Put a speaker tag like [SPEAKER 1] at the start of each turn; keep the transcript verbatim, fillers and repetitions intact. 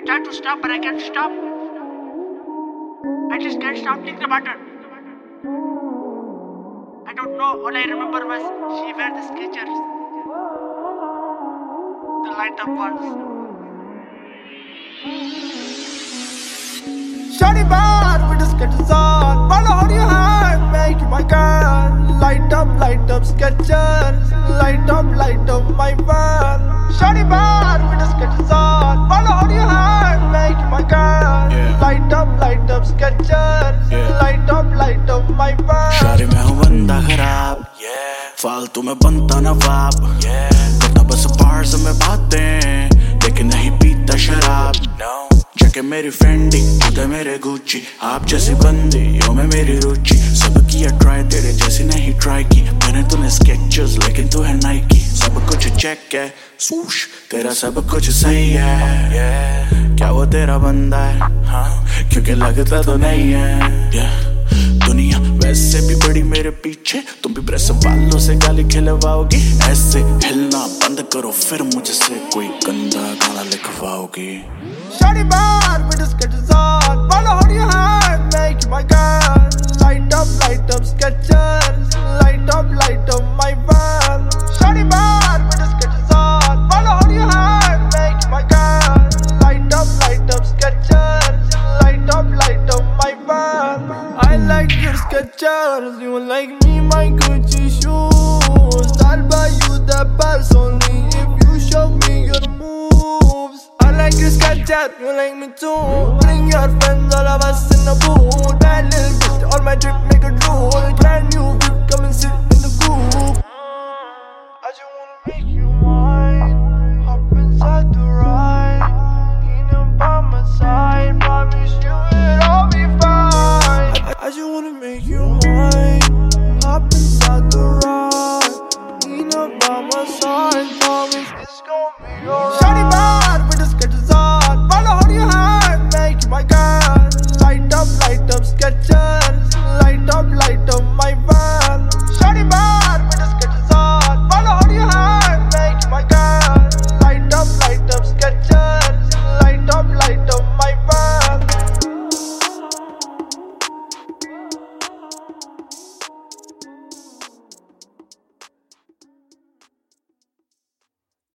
[SPEAKER 1] try to stop, but I can't stop. I just can't stop thinking about her. I don't know, all I remember was she wear the Skechers. The light up ones.
[SPEAKER 2] Shawty bad with the Skechers on. Follow hold your hand, make you my girl. Light up, light up Skechers. Light up, light up my van. Shawty bad with the Skechers on. Follow hold your hand, make you my girl.
[SPEAKER 3] Yeah.
[SPEAKER 2] Light up, light up Skechers.
[SPEAKER 3] Yeah.
[SPEAKER 2] Light up, light up my van.
[SPEAKER 3] शारी मैं हूँ बंदा खराब, फालतू में बनता नवाब, करता बस बाहर से मैं बातें, लेकिन नहीं पीता शराब. जैके मेरी फेंडी, खुदा मेरे गुच्ची, आप जैसी बंदी, यो में मेरी रुचि. सब किया ट्राई, तेरे जैसी नहीं ट्राई की. मैंने तूने स्केचर्स, लेकिन तू है नाइकी. सब कुछ चेक है, सूश, तेरा सब कुछ सही है. क्या वो तेरा बंदा है? हाँ, क्योंकि लगता तो नहीं है. दुनिया वैसे भी बड़ी मेरे पीछे, तुम भी प्रेस वालों से गाली खिलवाओगी. ऐसे हिलना बंद करो, फिर मुझसे कोई गंदा गाना लिखवाओगी.
[SPEAKER 2] Shawty bad with the Skechers on. Follow hold your hand, make you my girl. Light up, light up Skechers. Light up, light up my van. Shawty bad with the Skechers on. Follow hold your hand, make you my girl. Light up, light up Skechers. Light up, light up my van. I like your Skechers, you like me my Gucci shoes. I'll buy you the purse only if you show me your moves. I like your Skechers, you like me too. Bring your friends, all of us in the pool. Bad little bitch, all my drip make a drool. Brand new whip, come and sit in the coupe.